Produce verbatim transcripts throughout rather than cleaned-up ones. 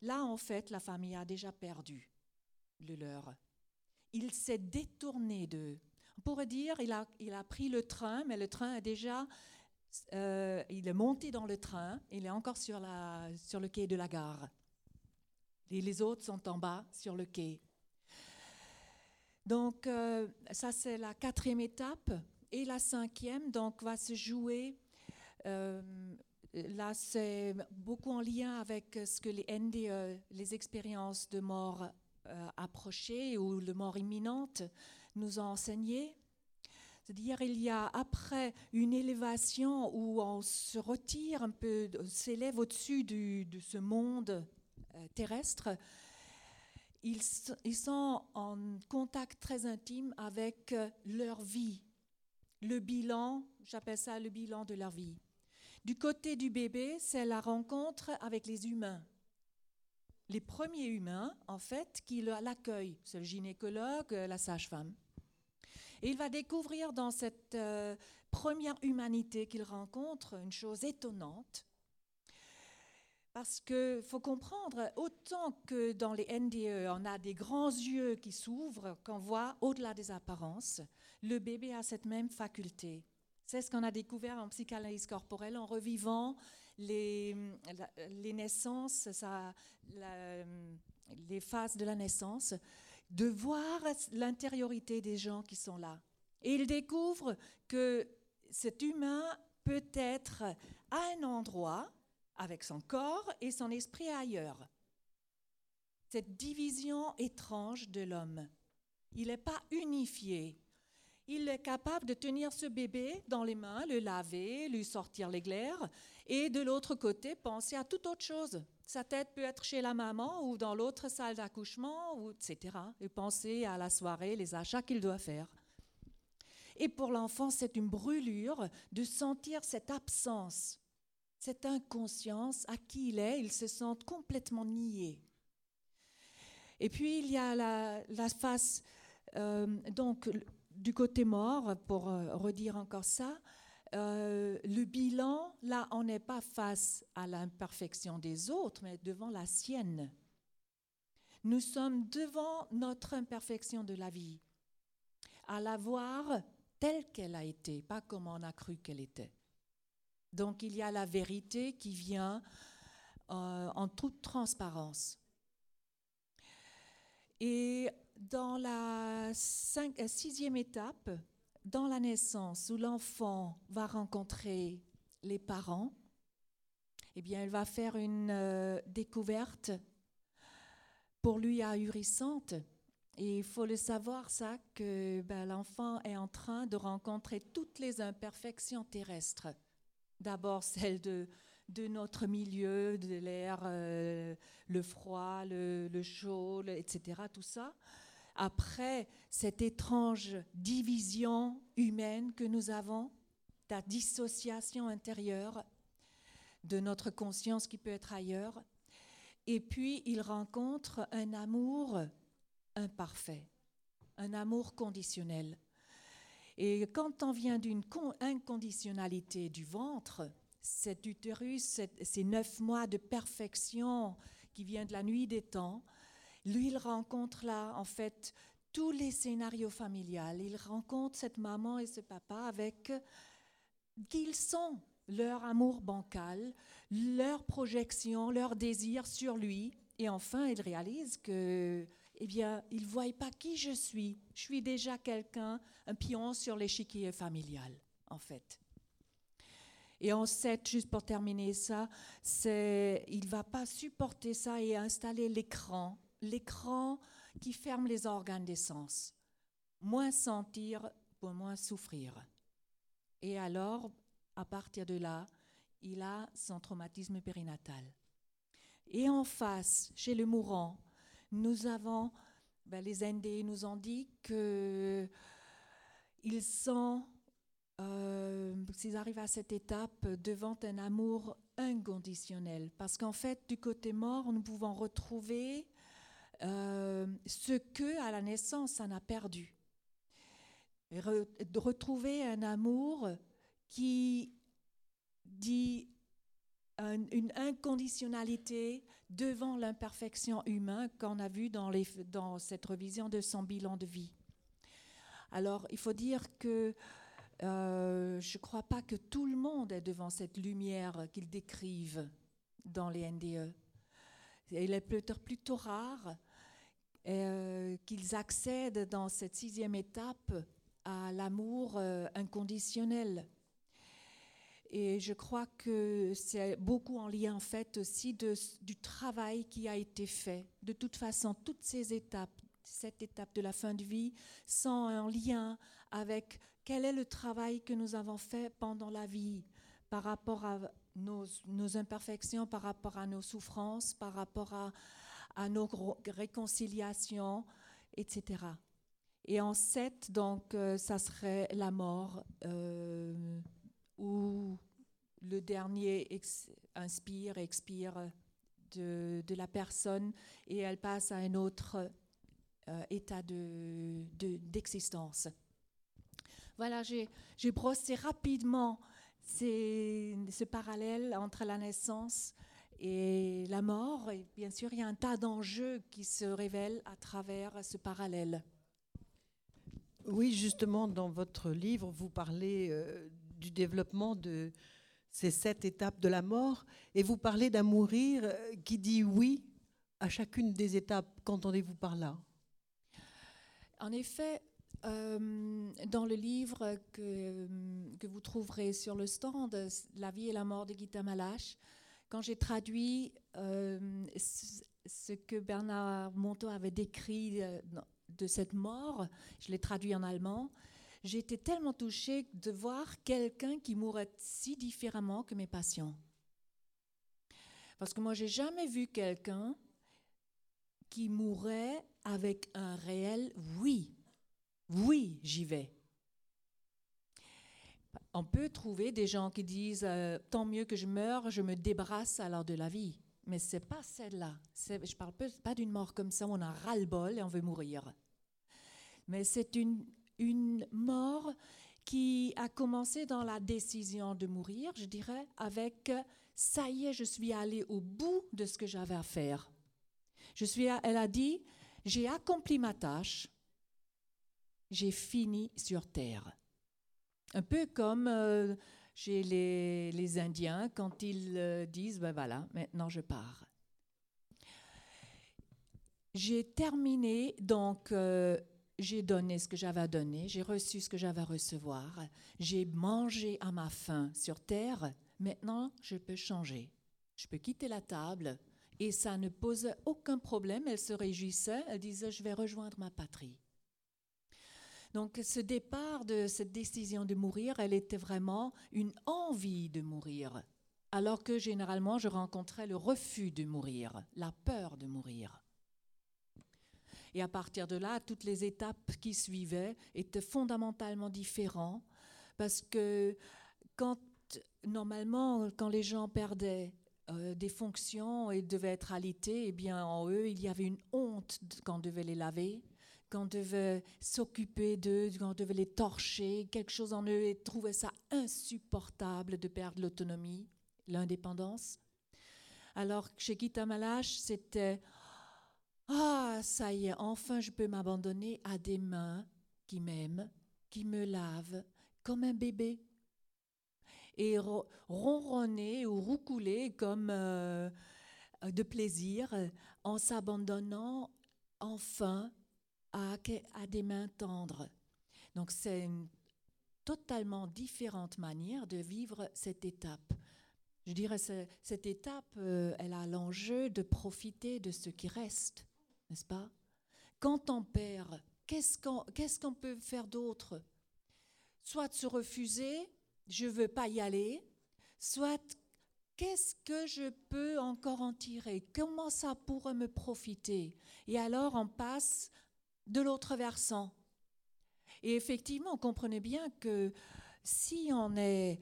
Là, en fait, la famille a déjà perdu le leur. Il s'est détourné d'eux. On pourrait dire il a, il a pris le train, mais le train a déjà... euh, il est monté dans le train, il est encore sur, la, sur le quai de la gare. Et les autres sont en bas sur le quai. Donc, euh, ça, c'est la quatrième étape. Et la cinquième, donc, va se jouer... Euh, là, c'est beaucoup en lien avec ce que les N D E, les expériences de mort euh, approchée ou de mort imminente, nous ont enseigné. C'est-à-dire, il y a après une élévation où on se retire un peu, s'élève au-dessus du, de ce monde euh, terrestre. Ils, ils sont en contact très intime avec leur vie. Le bilan, j'appelle ça le bilan de leur vie. Du côté du bébé, c'est la rencontre avec les humains. Les premiers humains, en fait, qui l'accueillent. C'est le gynécologue, la sage-femme. Et il va découvrir dans cette euh, première humanité qu'il rencontre une chose étonnante. Parce qu'il faut comprendre, autant que dans les N D E, on a des grands yeux qui s'ouvrent, qu'on voit au-delà des apparences, le bébé a cette même faculté. C'est ce qu'on a découvert en psychanalyse corporelle en revivant les, les naissances, ça, la, les phases de la naissance, de voir l'intériorité des gens qui sont là. Et il découvre que cet humain peut être à un endroit avec son corps et son esprit ailleurs. Cette division étrange de l'homme. Il n'est pas unifié. Il est capable de tenir ce bébé dans les mains, le laver, lui sortir les glaires, et de l'autre côté, penser à toute autre chose. Sa tête peut être chez la maman ou dans l'autre salle d'accouchement, ou et cetera. Et penser à la soirée, les achats qu'il doit faire. Et pour l'enfant, c'est une brûlure de sentir cette absence, cette inconscience à qui il est. Il se sent complètement nié. Et puis, il y a la, la face... Euh, donc, du côté mort, pour euh, redire encore ça, euh, le bilan, là, on n'est pas face à l'imperfection des autres, mais devant la sienne. Nous sommes devant notre imperfection de la vie, à la voir telle qu'elle a été, pas comme on a cru qu'elle était. Donc, il y a la vérité qui vient euh, en toute transparence. Et dans la cinq, sixième étape, dans la naissance, où l'enfant va rencontrer les parents, eh bien, elle va faire une euh, découverte pour lui ahurissante. Et il faut le savoir, ça, que ben, l'enfant est en train de rencontrer toutes les imperfections terrestres. D'abord, celle de, de notre milieu, de l'air, euh, le froid, le, le chaud, le, et cetera, tout ça. Après, cette étrange division humaine que nous avons, la dissociation intérieure de notre conscience qui peut être ailleurs. Et puis, il rencontre un amour imparfait, un amour conditionnel. Et quand on vient d'une inconditionnalité du ventre, cet utérus, ces neuf mois de perfection qui vient de la nuit des temps, lui, il rencontre là, en fait, tous les scénarios familiales. Il rencontre cette maman et ce papa avec qui ils sont, leur amour bancal, leur projection, leur désir sur lui. Et enfin, il réalise que, eh bien, il ne voit pas qui je suis. Je suis déjà quelqu'un, un pion sur l'échiquier familial, en fait. Et en sept, juste pour terminer ça, c'est, il ne va pas supporter ça et installer l'écran, l'écran qui ferme les organes des sens. Moins sentir pour moins souffrir. Et alors, à partir de là, il a son traumatisme périnatal. Et en face, chez le mourant, nous avons, ben les N D nous ont dit qu'ils sont, euh, s'ils arrivent à cette étape, devant un amour inconditionnel. Parce qu'en fait, du côté mort, nous pouvons retrouver euh, ce que, à la naissance, on a perdu. Et re, de retrouver un amour qui dit un, une inconditionnalité devant l'imperfection humaine qu'on a vu dans, les, dans cette révision de son bilan de vie. Alors, il faut dire que euh, je ne crois pas que tout le monde est devant cette lumière qu'ils décrivent dans les N D E. Il est peut-être plutôt rare euh, qu'ils accèdent dans cette sixième étape à l'amour euh, inconditionnel. Et je crois que c'est beaucoup en lien en fait aussi de, du travail qui a été fait. De toute façon, toutes ces étapes, cette étape de la fin de vie, sont en lien avec quel est le travail que nous avons fait pendant la vie par rapport à nos, nos imperfections, par rapport à nos souffrances, par rapport à, à nos réconciliations, et cetera. Et en sept, donc, euh, ça serait la mort, euh, où le dernier ex- inspire, expire de, de la personne et elle passe à un autre euh, état de, de, d'existence. Voilà, j'ai, j'ai brossé rapidement ces, ce parallèle entre la naissance et la mort. Et bien sûr, il y a un tas d'enjeux qui se révèlent à travers ce parallèle. Oui, justement, dans votre livre, vous parlez euh, du développement de ces sept étapes de la mort et vous parlez d'un mourir euh, qui dit oui à chacune des étapes. Qu'entendez-vous par là ? En effet, euh, dans le livre que, que vous trouverez sur le stand, La vie et la mort de Gita Malache, quand j'ai traduit euh, ce que Bernard Monteau avait décrit euh, de cette mort, je l'ai traduit en allemand, j'ai été tellement touchée de voir quelqu'un qui mourait si différemment que mes patients. Parce que moi, j'ai jamais vu quelqu'un qui mourait avec un réel oui. Oui, j'y vais. On peut trouver des gens qui disent euh, « tant mieux que je meure, je me débarrasse alors de la vie ». Mais ce n'est pas celle-là. C'est, je ne parle pas d'une mort comme ça où on a ras-le-bol et on veut mourir. Mais c'est une, une mort qui a commencé dans la décision de mourir, je dirais, avec « ça y est, je suis allée au bout de ce que j'avais à faire ». Je suis, elle a dit « j'ai accompli ma tâche, j'ai fini sur terre ». Un peu comme euh, chez les, les Indiens, quand ils euh, disent ben « voilà, maintenant je pars ». J'ai terminé, donc euh, j'ai donné ce que j'avais à donner, j'ai reçu ce que j'avais à recevoir, j'ai mangé à ma faim sur terre, maintenant je peux changer. Je peux quitter la table et ça ne posait aucun problème, elle se réjouissait, elle disait « je vais rejoindre ma patrie ». Donc ce départ de cette décision de mourir, elle était vraiment une envie de mourir, alors que généralement je rencontrais le refus de mourir, la peur de mourir. Et à partir de là, toutes les étapes qui suivaient étaient fondamentalement différentes, parce que quand, normalement, quand les gens perdaient euh, des fonctions et devaient être alités, eh bien en eux, il y avait une honte quand on devait les laver, qu'on devait s'occuper d'eux, qu'on devait les torcher, quelque chose en eux, et trouvaient ça insupportable de perdre l'autonomie, l'indépendance. Alors chez Gita Malache, c'était « Ah, ça y est, enfin je peux m'abandonner à des mains qui m'aiment, qui me lavent comme un bébé. » Et ro- ronronner ou roucouler comme euh, de plaisir en s'abandonnant enfin À, à des mains tendres. Donc c'est une totalement différente manière de vivre cette étape. Je dirais que cette étape, euh, elle a l'enjeu de profiter de ce qui reste, n'est-ce pas? Quand on perd, qu'est-ce qu'on, qu'est-ce qu'on peut faire d'autre? Soit se refuser, je ne veux pas y aller, soit qu'est-ce que je peux encore en tirer? Comment ça pourrait me profiter? Et alors on passe de l'autre versant. Et effectivement, on comprenait bien que si on est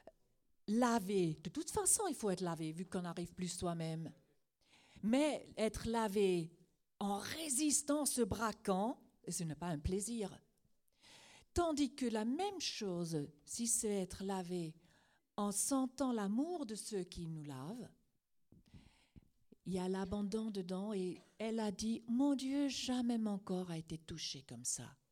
lavé, de toute façon, il faut être lavé, vu qu'on n'arrive plus soi-même. Mais être lavé en résistant, se braquant, ce n'est pas un plaisir. Tandis que la même chose, si c'est être lavé en sentant l'amour de ceux qui nous lavent, il y a l'abandon dedans et elle a dit, mon Dieu, jamais mon corps a été touché comme ça.